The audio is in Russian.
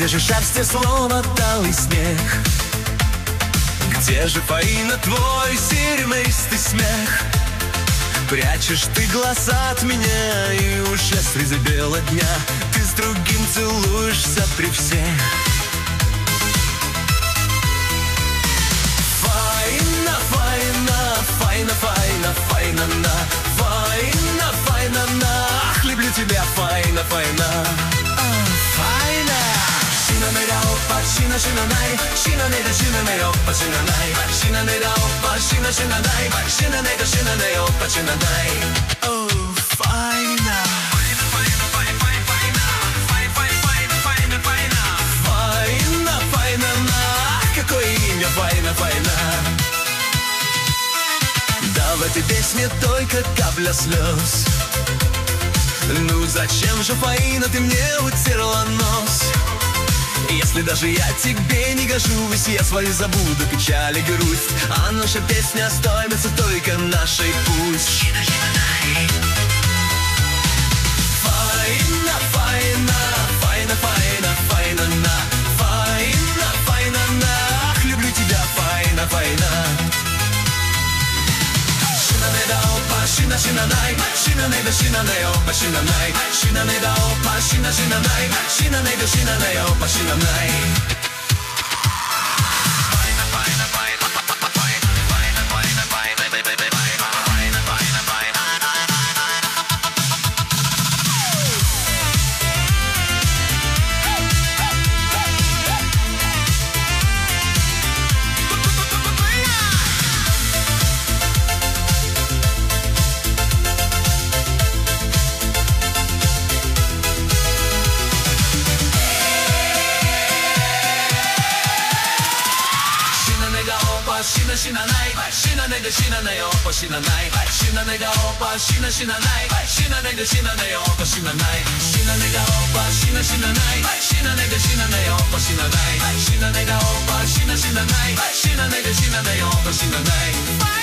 Где же счастье, словно талый снег? Где же, Фаина, твой серебристый смех? Прячешь ты глаза от меня, и уже среди бела дня ты с другим целуешься при всех. Фаина, Фаина, Фаина, Фаина, Фаина, на Фаина, Фаина, на ах, люблю тебя, Фаина, Фаина, Фаина. Шина не да опа, шина, шина най, шина не да, шина не опа, шина най, шина не да опа, шина, шина най, шина не да, шина не опа, шина най. О, Фаина. Фаина, Фаина, Фаина, Фаина, Фаина, Фаина, Фаина, Фаина, Фаина, на какое имя, Фаина, Фаина. Да, в этой песне только капля слез. Ну зачем же, Фаина, ты мне утерла нос? Если даже я тебе не гожусь, я свою забуду печаль и грусть, а наша песня останется только нашей пусть. Фаина, Фаина, Фаина, Фаина, Фаина, на Фаина, Фаина, на ах, люблю тебя, Фаина, Фаина. Шина не да опа, шина, шина най, шина не да, шина не опа, шина най, шина не да опа, шина, шина най, шина не да, шина не опа, шина най. Shina shina nai, shina ne da shina ne opa shina nai, shina ne da opa shina shina nai, shina ne da shina ne opa shina nai, shina ne da opa shina shina nai, shina ne da shina ne opa shina nai, shina ne da opa shina shina nai, shina ne da shina ne opa shina nai.